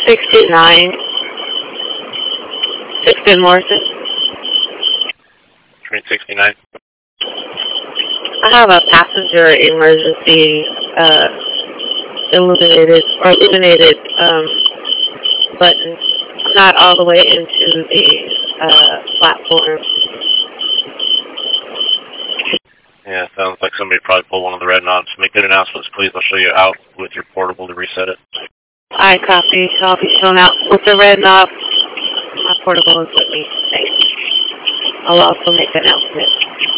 69, 6th Morrison. Train 69. I have a passenger emergency illuminated button, not all the way into the platform. Yeah, sounds like somebody probably pulled one of the red knobs. Make good announcements, please. I'll show you out with your portable to reset it. I copy. I'll be shown out with the red knob. My portable is with me. Thanks. I'll also make an announcement.